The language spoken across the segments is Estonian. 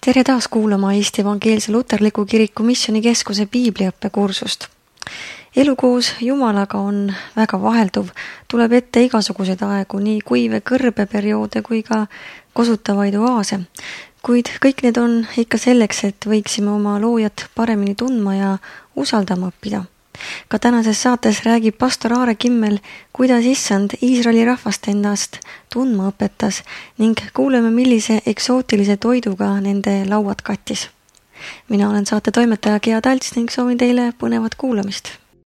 Tere taas kuulama Eesti Evangeelse Luterliku Kiriku Missioonikeskuse piibliõppekursust. Elu koos Jumalaga on väga vahelduv, tuleb ette igasuguseid aegu, nii kuive kõrbeperioode kui ka kosutavaid oaase. Kuid kõik need on ikka selleks, et võiksime oma loojat paremini tundma ja usaldama õppida. Ka tänases saates räägib pastor Aare Kimmel, kuidas Issand Iisraeli rahvast endast tundma õpetas ning kuuleme, millise eksootilise toiduga nende lauad kattis. Mina olen saate toimetaja Gea Talts ning soovin teile põnevat kuulamist.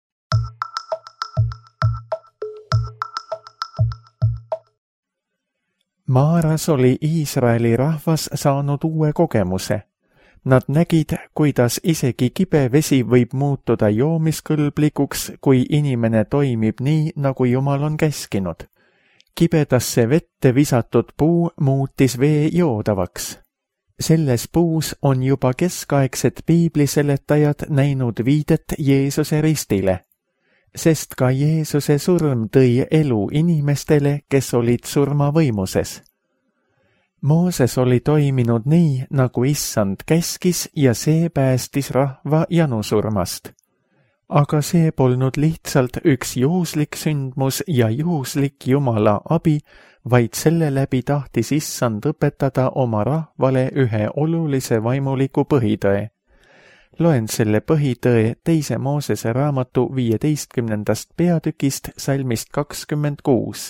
Maaras oli Iisraeli rahvas saanud uue kogemuse. Nad nägid, kuidas isegi kibe vesi võib muutuda joomiskõlblikuks, kui inimene toimib nii, nagu Jumal on käskinud. Kibedasse vette visatud puu muutis vee joodavaks. Selles puus on juba keskaegsed piibliseletajad näinud viidet Jeesuse ristile, sest ka Jeesuse surm tõi elu inimestele, kes olid surmavõimuses. Mooses oli toiminud nii, nagu Issand käskis ja see päästis rahva janusurmast. Aga see polnud lihtsalt üks juhuslik sündmus ja juhuslik Jumala abi, vaid selle läbi tahtis Issand õpetada oma rahvale ühe olulise vaimuliku põhitõe. Loen selle põhitõe 2. Moosese raamatu 15. peatükist salmist 26.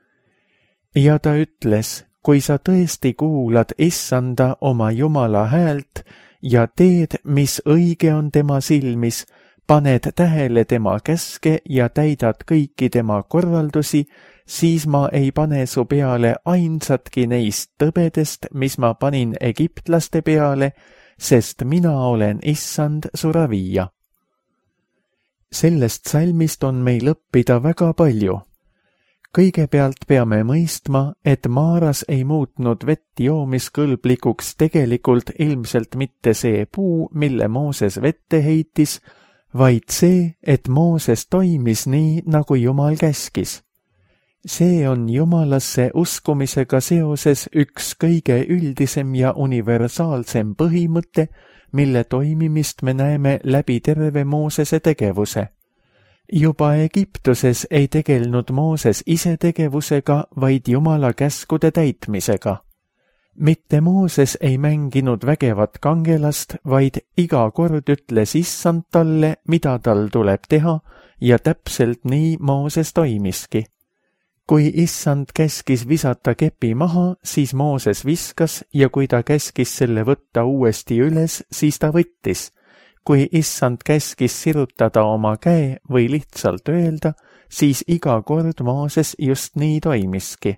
Ja ta ütles: kui sa tõesti kuulad Issanda oma Jumala häält ja teed, mis õige on tema silmis, paned tähele tema käske ja täidad kõiki tema korraldusi, siis ma ei pane su peale ainsatki neist tõbedest, mis ma panin egiptlaste peale, sest mina olen Issand su ravija. Sellest salmist on meil õppida väga palju. Kõigepealt peame mõistma, et Maaras ei muutnud vett joomiskõlblikuks tegelikult ilmselt mitte see puu, mille Mooses vette heitis, vaid see, et Mooses toimis nii, nagu Jumal käskis. See on Jumalasse uskumisega seoses üks kõige üldisem ja universaalsem põhimõte, mille toimimist me näeme läbi terve Moosese tegevuse. Juba Egiptuses ei tegelnud Mooses ise tegevusega, vaid Jumala käskude täitmisega. Mitte Mooses ei mänginud vägevat kangelast, vaid iga kord ütles Issand talle, mida tal tuleb teha, ja täpselt nii Mooses toimiski. Kui Issand käskis visata kepi maha, siis Mooses viskas ja kui ta käskis selle võtta uuesti üles, siis ta võttis. Kui Issand käskis sirutada oma käe või lihtsalt öelda, siis iga kord Mooses just nii toimiski.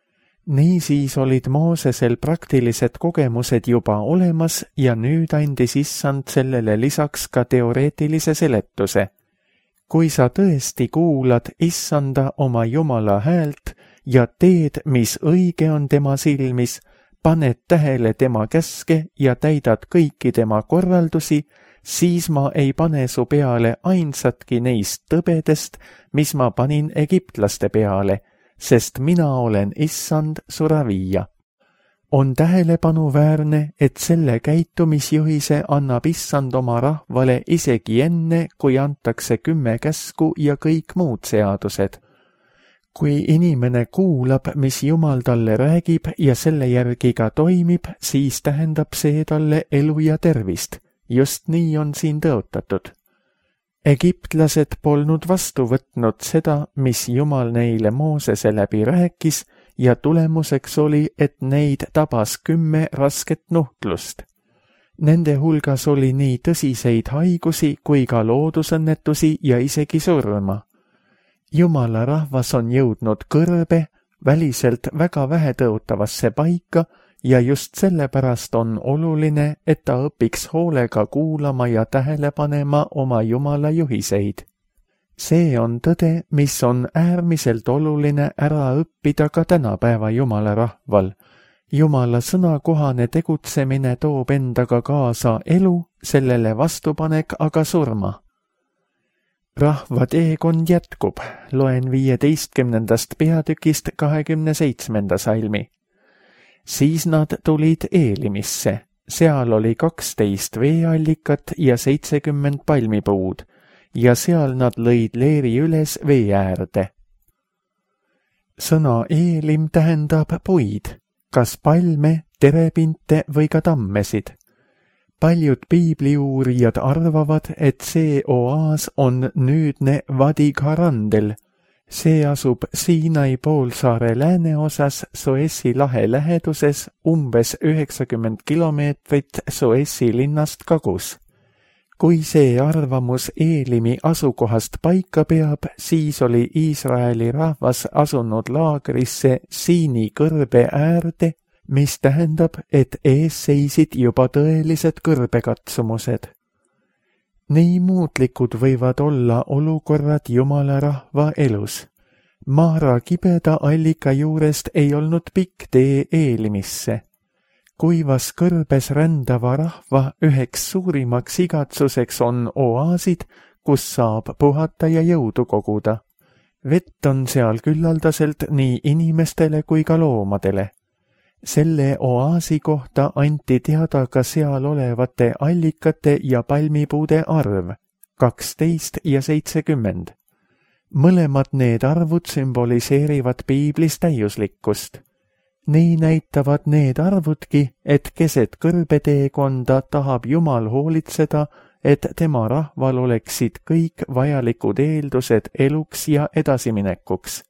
Niisiis olid Moosesel praktilised kogemused juba olemas ja nüüd andis Issand sellele lisaks ka teoreetilise seletuse. Kui sa tõesti kuulad Issanda oma Jumala häält ja teed, mis õige on tema silmis, paned tähele tema käske ja täidad kõiki tema korraldusi, siis ma ei pane su peale ainsatki neist tõbedest, mis ma panin egiptlaste peale, sest mina olen Issand su ravija. On tähelepanuväärne, et selle käitumisjuhise annab Issand oma rahvale isegi enne, kui antakse 10 käsku ja kõik muud seadused. Kui inimene kuulab, mis Jumal talle räägib ja selle järgi ka toimib, siis tähendab see talle elu ja tervist. Just nii on siin tõotatud. Egiptlased polnud vastu võtnud seda, mis Jumal neile Moosese läbi rääkis, ja tulemuseks oli, et neid tabas 10 rasket nuhtlust. Nende hulgas oli nii tõsiseid haigusi kui ka loodusõnnetusi ja isegi surma. Jumala rahvas on jõudnud kõrbe, väliselt väga vähetõotavasse paika, ja just sellepärast on oluline, et ta õpiks hoolega kuulama ja tähele panema oma Jumala juhiseid. See on tõde, mis on äärmiselt oluline ära õppida ka tänapäeva Jumala rahval. Jumala sõnakohane tegutsemine toob endaga kaasa elu, sellele vastupanek aga surma. Rahva teekond jätkub, loen 15. peatükist 27. salmi. Siis nad tulid Eelimisse seal oli 12 veeallikat ja 70 palmipuud ja seal nad lõid leeri üles vee äärde. Sõna eelim tähendab puid, kas palme, terepinte või ka tammesid. Paljud piibliuurijad arvavad, et see oaas on nüüdne Wadi Gharandel. See asub Siinai poolsaare lääneosas Suessi lahe läheduses umbes 90 kilomeetrit Suessi linnast kagus. Kui see arvamus Eelimi asukohast paika peab, siis oli Iisraeli rahvas asunud laagrisse Siini kõrbe äärde, mis tähendab, et ees seisid juba tõelised kõrbekatsumused. Nii muutlikud võivad olla olukorrad Jumala rahva elus. Maara kibeda allika juurest ei olnud pikk tee Eelimisse. Kuivas kõrbes rändava rahva üheks suurimaks igatsuseks on oaasid, kus saab puhata ja jõudu koguda. Vett on seal küllaldaselt nii inimestele kui ka loomadele. Selle oaasi kohta anti teada ka seal olevate allikate ja palmipuude arv, 12 ja 70. Mõlemad need arvud sümboliseerivad piiblis täiuslikkust. Nii näitavad need arvudki, et keset kõrbeteekonda tahab Jumal hoolitseda, et tema rahval oleksid kõik vajalikud eeldused eluks ja edasiminekuks.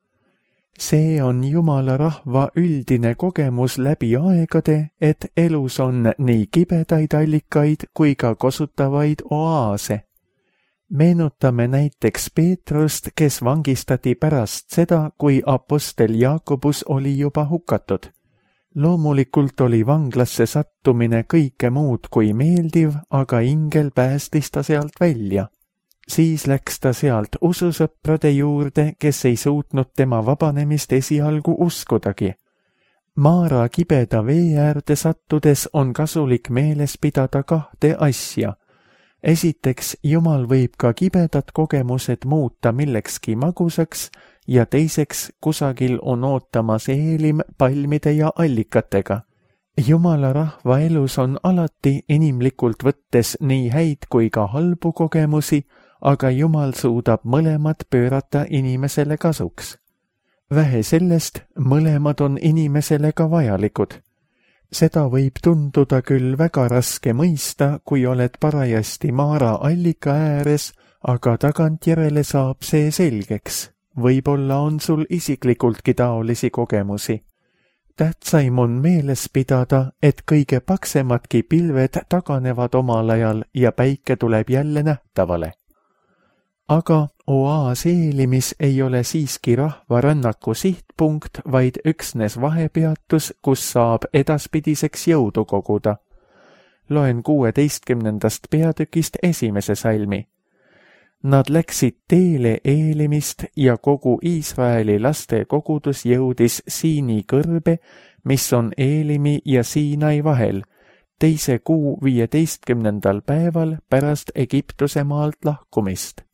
See on Jumala rahva üldine kogemus läbi aegade, et elus on nii kibedaid allikaid kui ka kosutavaid oaase. Meenutame näiteks Peetrust, kes vangistati pärast seda, kui apostel Jaakobus oli juba hukatud. Loomulikult oli vanglasse sattumine kõike muud kui meeldiv, aga ingel päästis ta sealt välja. Siis läks ta sealt ususõprade juurde, kes ei suutnud tema vabanemist esialgu uskudagi. Maara kibeda vee äärde sattudes on kasulik meeles pidada kahte asja. Esiteks, Jumal võib ka kibedad kogemused muuta millekski magusaks ja teiseks, kusagil on ootamas eelim palmide ja allikatega. Jumala rahva elus on alati inimlikult võttes nii häid kui ka halbu kogemusi, aga Jumal suudab mõlemad pöörata inimesele kasuks. Vähe sellest, mõlemad on inimesele ka vajalikud. Seda võib tunduda küll väga raske mõista, kui oled parajasti Maara allika ääres, aga tagantjärele saab see selgeks. Võib-olla on sul isiklikultki taolisi kogemusi. Tähtsaim on meeles pidada, et kõige paksemadki pilved taganevad omal ajal ja päike tuleb jälle nähtavale. Aga oaas Eelimis ei ole siiski rahva rännaku sihtpunkt, vaid üksnes vahepeatus, kus saab edaspidiseks jõudu koguda. Loen 16. peatükist 1. salmi. Nad läksid teele Eelimist ja kogu Iisraeli laste kogudus jõudis Siini kõrbe, mis on Eelimi ja Siinai vahel, 2. kuu 15. päeval pärast Egiptuse maalt lahkumist.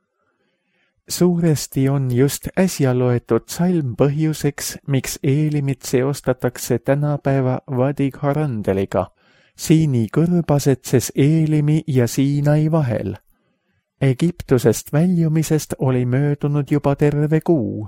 Suuresti on just äsja loetud salm põhjuseks, miks Eelimit seostatakse tänapäeva Wadi Gharandeliga. Siini kõrb asetses Eelimi ja Siinai vahel. Egiptusest väljumisest oli möödunud juba terve kuu.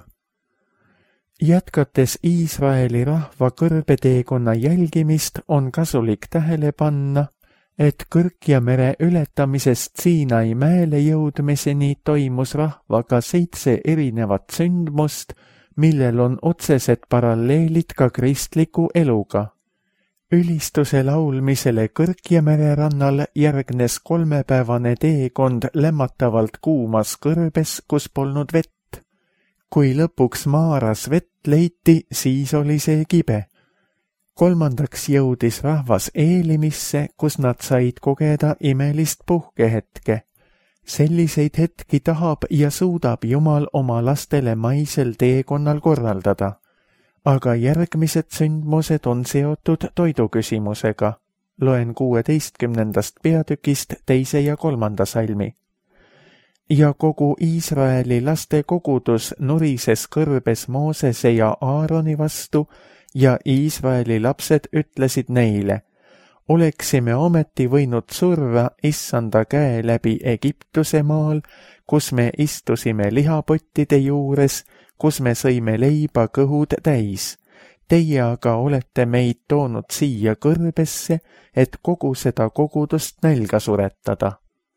Jätkates Iisraeli rahva kõrbeteekonna jälgimist on kasulik tähele panna, et Kõrkja mere ületamisest Siinai mäele jõudmiseni toimus rahvaga 7 erinevat sündmust, millel on otsesed paralleelid ka kristliku eluga. Ülistuse laulmisele Kõrkja mere rannal järgnes 3-päevane teekond lämmatavalt kuumas kõrbes, kus polnud vett. Kui lõpuks Maaras vett leiti, siis oli see kibe. 3. jõudis rahvas Eelimisse, kus nad said kogeda imelist puhkehetke. Selliseid hetki tahab ja suudab Jumal oma lastele maisel teekonnal korraldada. Aga järgmised sündmused on seotud toiduküsimusega. Loen 16. peatükist 2. ja 3. salmi. Ja kogu Iisraeli laste kogudus nurises kõrbes Moosese ja Aaroni vastu, ja Iisraeli lapsed ütlesid neile, oleksime ometi võinud surra issanda käe läbi Egiptuse maal, kus me istusime lihapottide juures, kus me sõime leiba kõhud täis. Teie aga olete meid toonud siia kõrbesse, et kogu seda kogudust nälga suretada.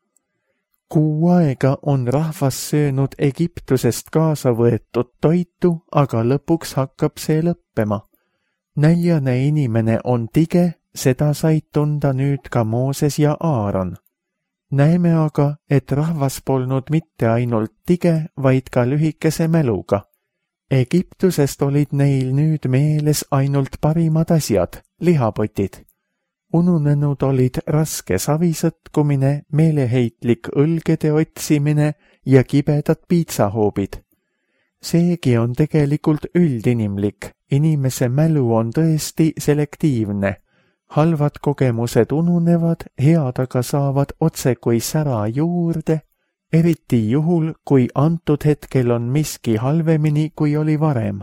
6 aega on rahvas söönud Egiptusest kaasa võetud toitu, aga lõpuks hakkab see lõppema. Näljane inimene on tige, seda said tunda nüüd ka Mooses ja Aaron. Näeme aga, et rahvas polnud mitte ainult tige, vaid ka lühikese mäluga. Egiptusest olid neil nüüd meeles ainult parimad asjad, lihapotid. Ununenud olid raske savisõtkumine, meeleheitlik õlgede otsimine ja kibedad piitsahoobid. Seegi on tegelikult üldinimlik, inimese mälu on tõesti selektiivne. Halvad kogemused ununevad, head aga saavad otse kui sära juurde, eriti juhul, kui antud hetkel on miski halvemini, kui oli varem.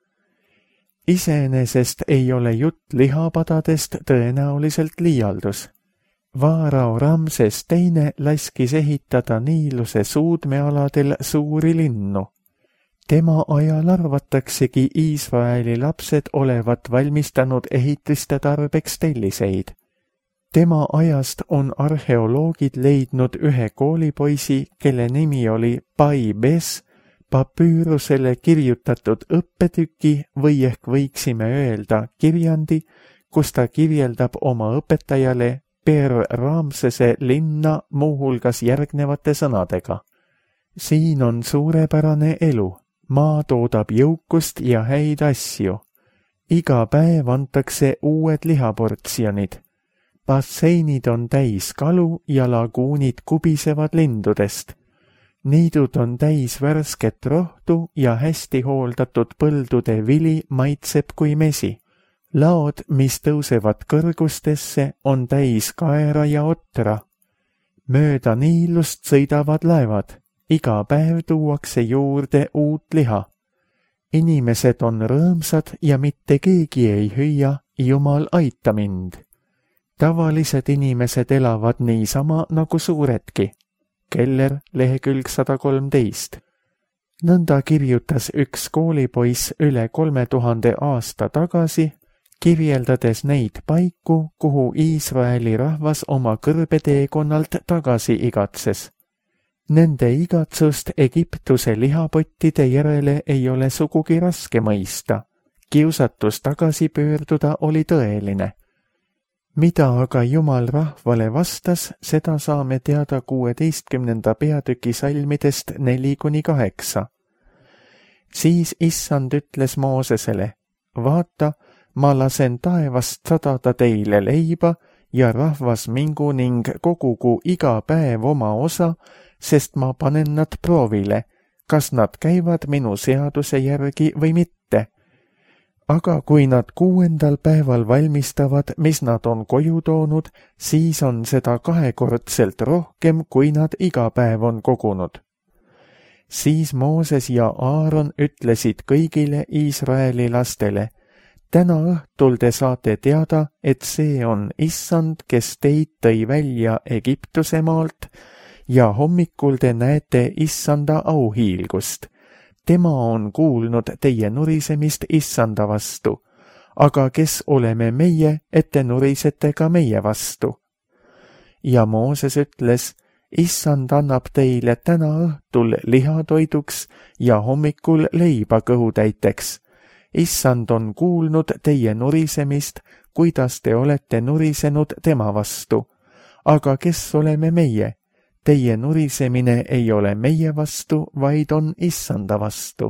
Iseenesest ei ole jutt lihapadadest tõenäoliselt liialdus. Vaarao Ramses II laskis ehitada Niiluse suudmealadel suuri linnu. Tema ajal arvataksegi Iisraeli lapsed olevat valmistanud ehitiste tarbeks telliseid. Tema ajast on arheoloogid leidnud ühe koolipoisi, kelle nimi oli Pai Bes, papüürusele kirjutatud õppetüki või ehk võiksime öelda kirjandi, kus ta kirjeldab oma õpetajale Per Ramsese linna muuhulgas järgnevate sõnadega. Siin on suurepärane elu, maa toodab jõukust ja häid asju. Iga päev antakse uued lihaportsjonid. Basseinid on täis kalu ja laguunid kubisevad lindudest. Niidud on täis värsket rohtu ja hästi hooldatud põldude vili maitseb kui mesi. Laod, mis tõusevad kõrgustesse, on täis kaera ja otra. Mööda Niilust sõidavad laevad, iga päev tuuakse juurde uut liha. Inimesed on rõõmsad ja mitte keegi ei hüüa, Jumal aita mind. Tavalised inimesed elavad niisama nagu suuredki. Keller, lehekülg 113. Nõnda kirjutas üks koolipoiss üle 3000 aasta tagasi, kirjeldades neid paiku, kuhu Iisraeli rahvas oma kõrbeteekonnalt tagasi igatses. Nende igatsust Egiptuse lihapottide järele ei ole sugugi raske mõista. Kiusatus tagasi pöörduda oli tõeline. Mida aga Jumal rahvale vastas, seda saame teada 16. peatüki salmidest 4-8. Siis issand ütles Moosesele, vaata, ma lasen taevast sadada teile leiba ja rahvas mingu ning kogugu iga päev oma osa, sest ma panen nad proovile, kas nad käivad minu seaduse järgi või mitte. Aga kui nad 6. päeval valmistavad, mis nad on koju toonud, siis on seda 2-kordselt rohkem, kui nad iga päev on kogunud. Siis Mooses ja Aaron ütlesid kõigile Iisraeli lastele, täna õhtul te saate teada, et see on issand, kes teid tõi välja Egiptuse maalt, ja hommikul te näete issanda auhiilgust. Tema on kuulnud teie nurisemist issanda vastu, aga kes oleme meie, et te nurisete ka meie vastu? Ja Mooses ütles, issand annab teile täna õhtul lihatoiduks ja hommikul leiba kõhutäiteks. Issand on kuulnud teie nurisemist, kuidas te olete nurisenud tema vastu. Aga kes oleme meie? Teie nurisemine ei ole meie vastu, vaid on issanda vastu.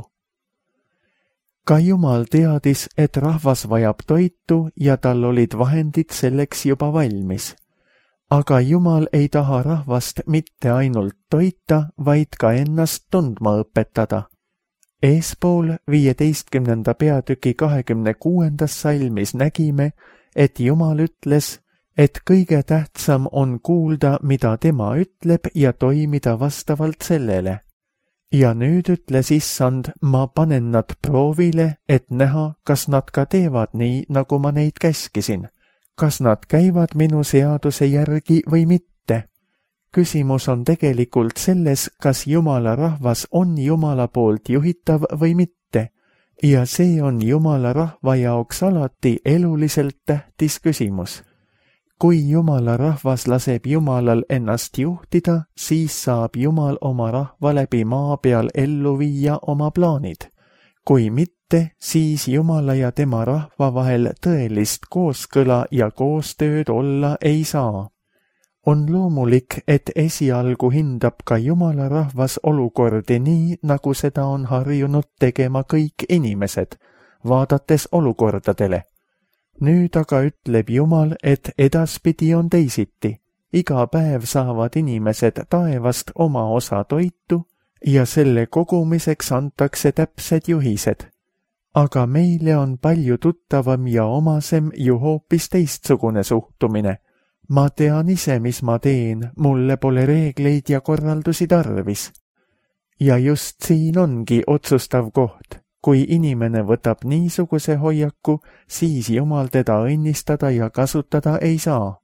Ka Jumal teadis, et rahvas vajab toitu ja tal olid vahendid selleks juba valmis. Aga Jumal ei taha rahvast mitte ainult toita, vaid ka ennast tundma õpetada. Eespool 15. peatüki 26. salmis nägime, et Jumal ütles, et kõige tähtsam on kuulda, mida tema ütleb ja toimida vastavalt sellele. Ja nüüd ütles issand, ma panen nad proovile, et näha, kas nad ka teevad nii, nagu ma neid käskisin. kas nad käivad minu seaduse järgi või mitte. Küsimus on tegelikult selles, kas Jumala rahvas on Jumala poolt juhitav või mitte, ja see on Jumala rahva jaoks alati eluliselt tähtis küsimus. Kui Jumala rahvas laseb Jumalal ennast juhtida, siis saab Jumal oma rahva läbi maa peal ellu viia oma plaanid. Kui mitte, siis Jumala ja tema rahva vahel tõelist kooskõla ja koostööd olla ei saa. On loomulik, et esialgu hindab ka Jumala rahvas olukordi nii, nagu seda on harjunud tegema kõik inimesed, vaadates olukordadele. Nüüd aga ütleb Jumal, et edaspidi on teisiti. Iga päev saavad inimesed taevast oma osa toitu ja selle kogumiseks antakse täpsed juhised. Aga meile on palju tuttavam ja omasem ju hoopis teistsugune suhtumine. Ma tean ise, mis ma teen, mulle pole reegleid ja korraldusi tarvis. Ja just siin ongi otsustav koht. Kui inimene võtab niisuguse hoiaku, siis Jumal teda õnnistada ja kasutada ei saa.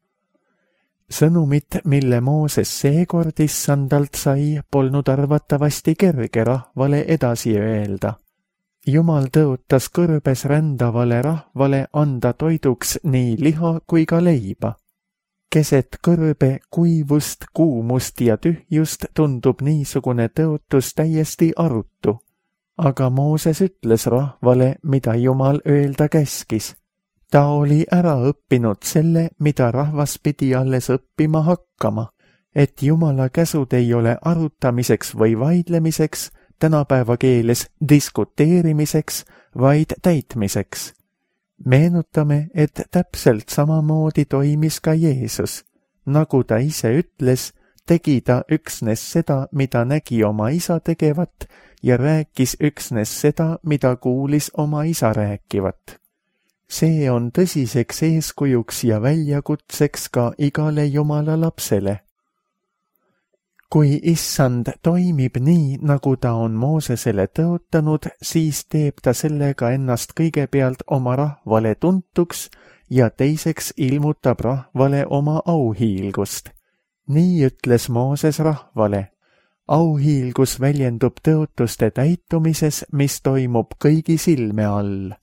Sõnumit, mille Mooses seekord issandalt sai, polnud arvatavasti kerge rahvale edasi öelda. Jumal tõotas kõrbes rändavale rahvale anda toiduks nii liha kui ka leiba. Keset kõrbe kuivust, kuumust ja tühjust tundub niisugune tõotus täiesti arutu. Aga Mooses ütles rahvale, mida Jumal öelda käskis. Ta oli ära õppinud selle, mida rahvas pidi alles õppima hakkama, et Jumala käsud ei ole arutamiseks või vaidlemiseks, tänapäeva keeles diskuteerimiseks, vaid täitmiseks. Meenutame, et täpselt samamoodi toimis ka Jeesus. Nagu ta ise ütles, tegi ta üksnes seda, mida nägi oma isa tegevat, ja rääkis üksnes seda, mida kuulis oma isa rääkivat. See on tõsiseks eeskujuks ja väljakutseks ka igale Jumala lapsele. Kui issand toimib nii, nagu ta on Moosesele tõotanud, siis teeb ta sellega ennast kõigepealt oma rahvale tuntuks ja teiseks ilmutab rahvale oma auhiilgust. Nii ütles Mooses rahvale. Auhiilgus väljendub tõotuste täitumises, mis toimub kõigi silme all.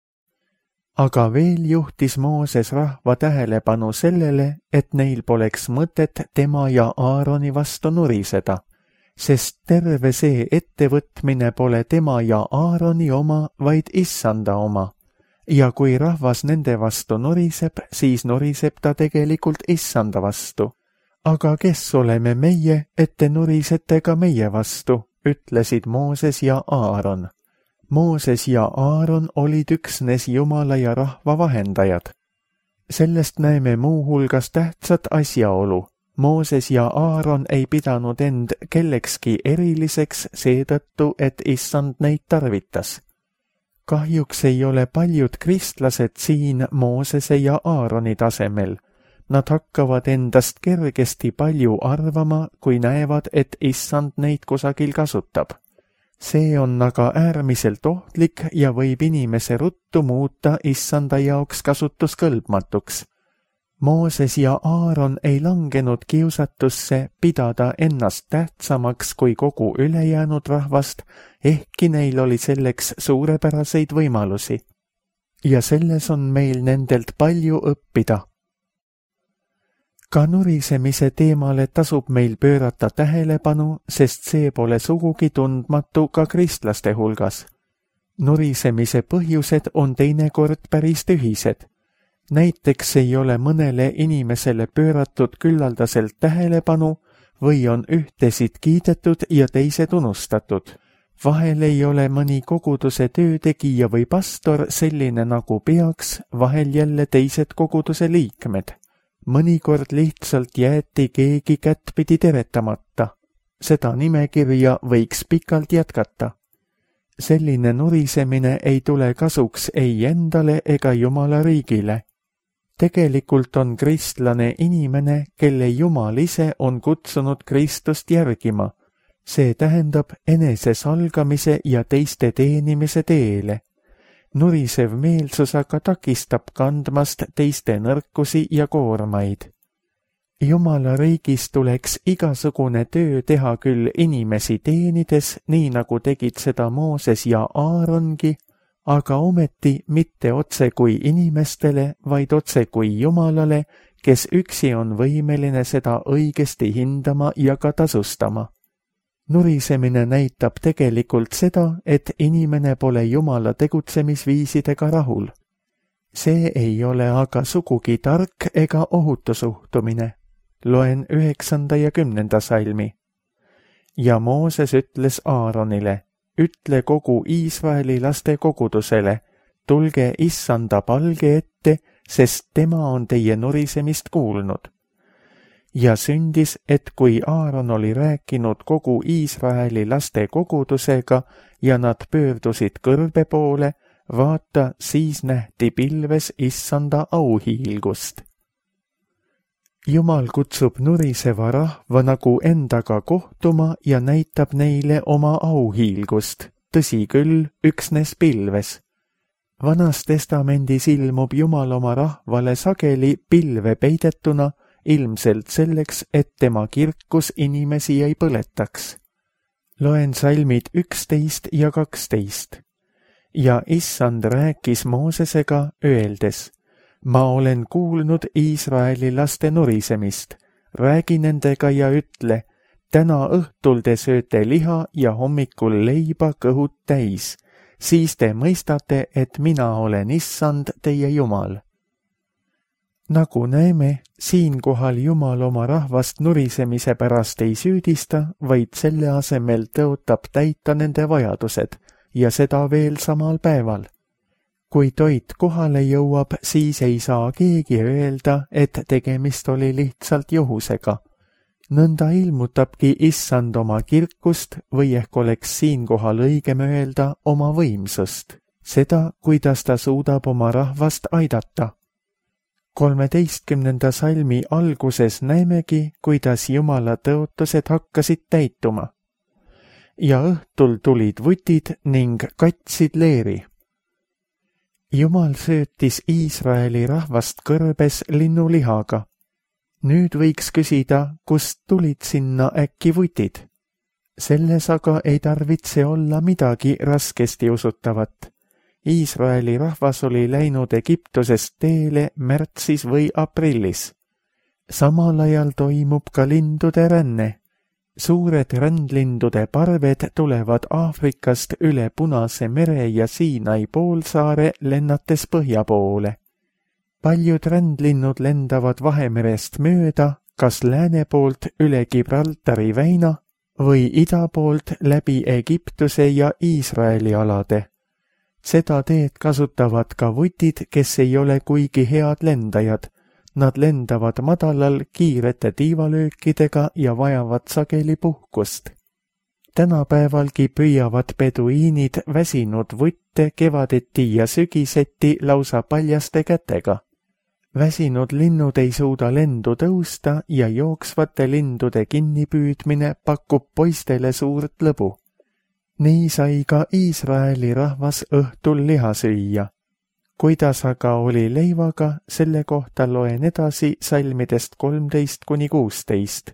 Aga veel juhtis Mooses rahva tähelepanu sellele, et neil poleks mõtet tema ja Aaroni vastu nuriseda, sest terve see ettevõtmine pole tema ja Aaroni oma, vaid issanda oma. Ja kui rahvas nende vastu nuriseb, siis nuriseb ta tegelikult issanda vastu. Aga kes oleme meie, et te nurisete ka meie vastu, ütlesid Mooses ja Aaron. Mooses ja Aaron olid üksnes Jumala ja rahva vahendajad. Sellest näeme muuhulgas tähtsat asjaolu. Mooses ja Aaron ei pidanud end kellekski eriliseks seetõttu, et issand neid tarvitas. Kahjuks ei ole paljud kristlased siin Moosese ja Aaroni tasemel. Nad hakkavad endast kergesti palju arvama, kui näevad, et issand neid kusagil kasutab. See on aga äärmiselt ohtlik ja võib inimese ruttu muuta issanda jaoks kasutuskõlbmatuks. Mooses ja Aaron ei langenud kiusatusse pidada ennast tähtsamaks kui kogu ülejäänud rahvast, ehkki neil oli selleks suurepäraseid võimalusi. Ja selles on meil nendelt palju õppida. Ka nurisemise teemale tasub meil pöörata tähelepanu, sest see pole sugugi tundmatu ka kristlaste hulgas. Nurisemise põhjused on teinekord päris tühised. Näiteks ei ole mõnele inimesele pööratud küllaldaselt tähelepanu või on ühtesid kiidetud ja teised unustatud. Vahel ei ole mõni koguduse töötegija või pastor selline nagu peaks, vahel jälle teised koguduse liikmed. Mõnikord lihtsalt jäeti keegi kättpidi teretamata. Seda nimekirja võiks pikalt jätkata. Selline nurisemine ei tule kasuks ei endale ega Jumala riigile. Tegelikult on kristlane inimene, kelle Jumal ise on kutsunud Kristust järgima. See tähendab enese salgamise ja teiste teenimise teele. Nurisev meelsus aga takistab kandmast teiste nõrkusi ja koormaid. Jumala riigis tuleks igasugune töö teha küll inimesi teenides, nii nagu tegid seda Mooses ja Aarongi, aga ometi mitte otse kui inimestele, vaid otse kui Jumalale, kes üksi on võimeline seda õigesti hindama ja ka tasustama. Nurisemine näitab tegelikult seda, et inimene pole Jumala tegutsemisviisidega rahul. See ei ole aga sugugi tark ega ohutu suhtumine. Loen 9. ja 10. salmi. Ja Mooses ütles Aaronile, ütle kogu Iisraeli laste kogudusele, tulge Issanda palge ette, sest tema on teie nurisemist kuulnud. Ja sündis, et kui Aaron oli rääkinud kogu Iisraeli laste kogudusega ja nad pöördusid kõrbe poole, vaata, siis nähti pilves Issanda auhiilgust. Jumal kutsub nuriseva rahva nagu endaga kohtuma ja näitab neile oma auhiilgust, tõsi küll, üksnes pilves. Vanas testamendis ilmub Jumal oma rahvale sageli pilve peidetuna, ilmselt selleks, et tema kirkus inimesi ei põletaks. Loen salmid 11 ja 12. Ja Issand rääkis Moosesega, öeldes, ma olen kuulnud Iisraeli laste nurisemist, räägi nendega ja ütle, täna õhtul te sööte liha ja hommikul leiba kõhud täis, siis te mõistate, et mina olen Issand teie Jumal. Nagu näeme, siinkohal Jumal oma rahvast nurisemise pärast ei süüdista, vaid selle asemel tõotab täita nende vajadused ja seda veel samal päeval. Kui toit kohale jõuab, siis ei saa keegi öelda, et tegemist oli lihtsalt juhusega. Nõnda ilmutabki Issand oma kirkust või ehk oleks siinkohal õigem öelda oma võimsust, seda, kuidas ta suudab oma rahvast aidata. 13. salmi alguses näemegi, kuidas Jumala tõotused hakkasid täituma. Ja õhtul tulid vutid ning katsid leeri. Jumal söötis Iisraeli rahvast kõrbes linnulihaga. Nüüd võiks küsida, kust tulid sinna äkki vutid. Selles aga ei tarvitse olla midagi raskesti usutavat. Iisraeli rahvas oli läinud Egiptusest teele märtsis või aprillis. Samal ajal toimub ka lindude ränne. Suured rändlindude parved tulevad Aafrikast üle Punase mere ja Siinai poolsaare lennates põhja poole. Paljud rändlinnud lendavad Vahemerest mööda, kas lääne poolt üle Gibraltari väina või ida poolt läbi Egiptuse ja Iisraeli alade. Seda teed kasutavad ka vutid, kes ei ole kuigi head lendajad. Nad lendavad madalal kiirete tiivalöökidega ja vajavad sageli puhkust. Tänapäevalgi püüavad peduiinid väsinud vutte kevadeti ja sügiseti lausa paljaste kätega. Väsinud linnud ei suuda lendu tõusta ja jooksvate lindude kinnipüüdmine pakub poistele suurt lõbu. Nii sai ka Iisraeli rahvas õhtul liha süüa. Kuidas aga oli leivaga, selle kohta loen edasi salmidest 13–16.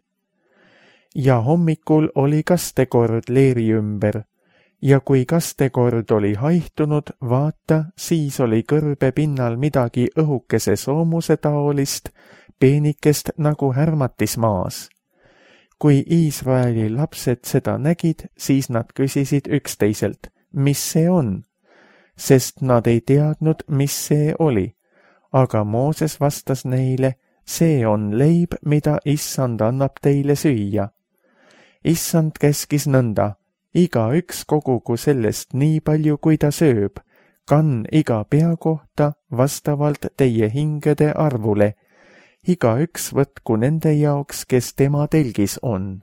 Ja hommikul oli kastekord leeri ümber, ja kui kastekord oli haihtunud, vaata, siis oli kõrbe pinnal midagi õhukese soomuse taolist, peenikest nagu härmatis maas. Kui Iisraeli lapsed seda nägid, siis nad küsisid üksteiselt, mis see on? Sest nad ei teadnud, mis see oli. Aga Mooses vastas neile, see on leib, mida Issand annab teile süüa. Issand käskis nõnda, igaüks kogugu sellest nii palju, kui ta sööb, kann iga pea kohta vastavalt teie hingede arvule, igaüks võtku nende jaoks, kes tema telgis on.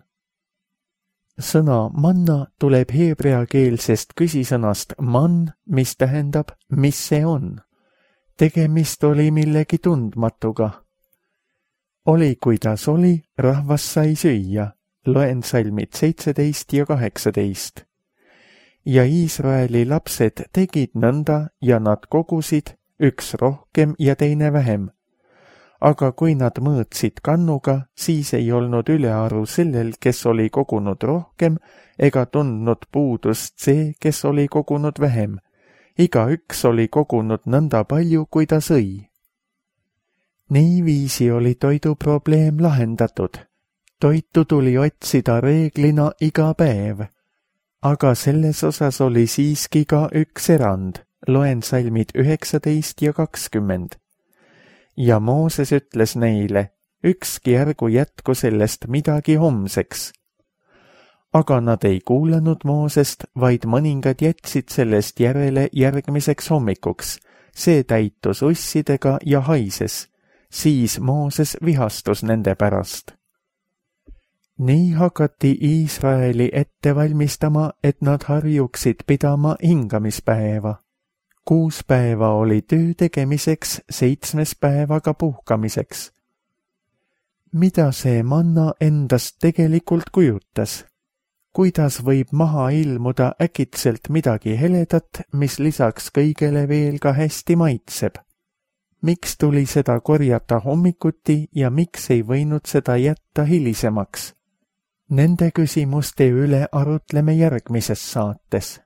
Sõna manna tuleb heebreakeelsest küsisõnast man, mis tähendab, mis see on. Tegemist oli millegi tundmatuga. Oli, kuidas oli, rahvas sai süüa. Loen salmid 17 ja 18. ja Iisraeli lapsed tegid nõnda ja nad kogusid, üks rohkem ja teine vähem. Aga kui nad mõõtsid kannuga, siis ei olnud ülearu sellel, kes oli kogunud rohkem, ega tundnud puudust see, kes oli kogunud vähem. Igaüks oli kogunud nõnda palju, kui ta sõi. Niiviisi oli toiduprobleem lahendatud. Toitu tuli otsida reeglina iga päev. Aga selles osas oli siiski ka üks erand. Loen salmid 19 ja 20. Ja Mooses ütles neile, ükski ärgu jätku sellest midagi homseks. Aga nad ei kuulanud Moosest, vaid mõningad jätsid sellest järele järgmiseks hommikuks. See täitus ussidega ja haises. Siis Mooses vihastus nende pärast. Nii hakati Iisraeli ette valmistama, et nad harjuksid pidama hingamispäeva. 6 päeva oli töö tegemiseks, 7. päevaga puhkamiseks. Mida see manna endast tegelikult kujutas? Kuidas võib maha ilmuda äkitselt midagi heledat, mis lisaks kõigele veel ka hästi maitseb? Miks tuli seda korjata hommikuti ja miks ei võinud seda jätta hilisemaks? Nende küsimuste üle arutleme järgmises saates.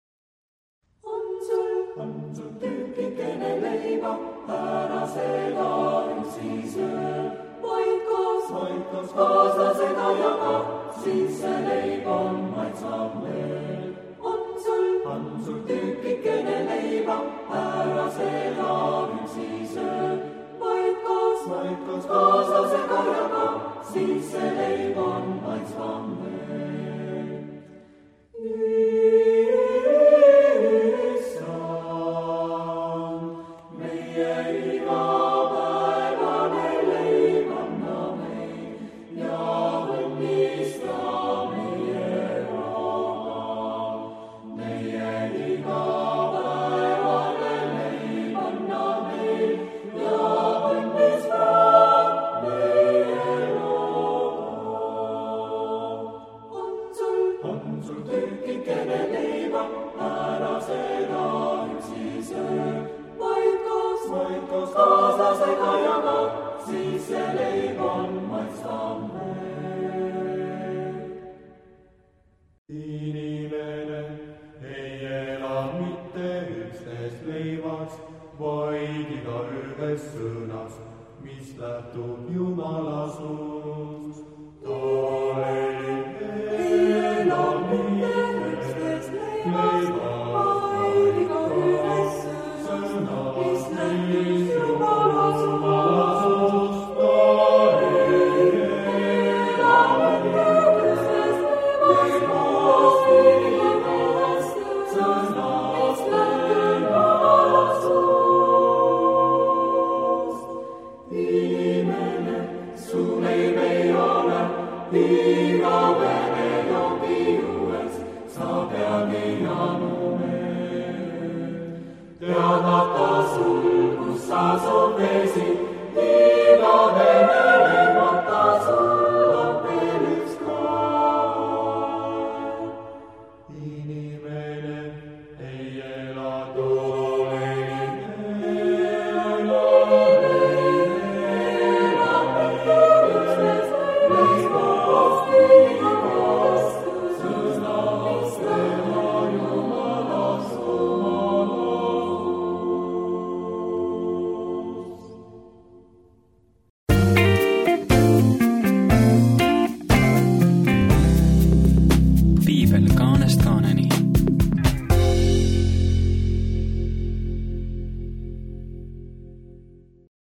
On sul tükikene leiba, ära seda üksi söö. Vaid koos kaaslasega jaga, siis see leib on maitsav veel. On sul tükikene leiba, ära seda üksi söö. Vaid koos kaaslasega jaga, siis see leib on maitsav veel. Inimene ei ela mitte üksnes leivast, vaid igaühes sõnast, mis lähtub Jumala suust. Ta ei ela mitte üksnes leivast, vaid igaühes sõnast, mis lähtub Jumala suust. Teadmata sul, kus asub vesi,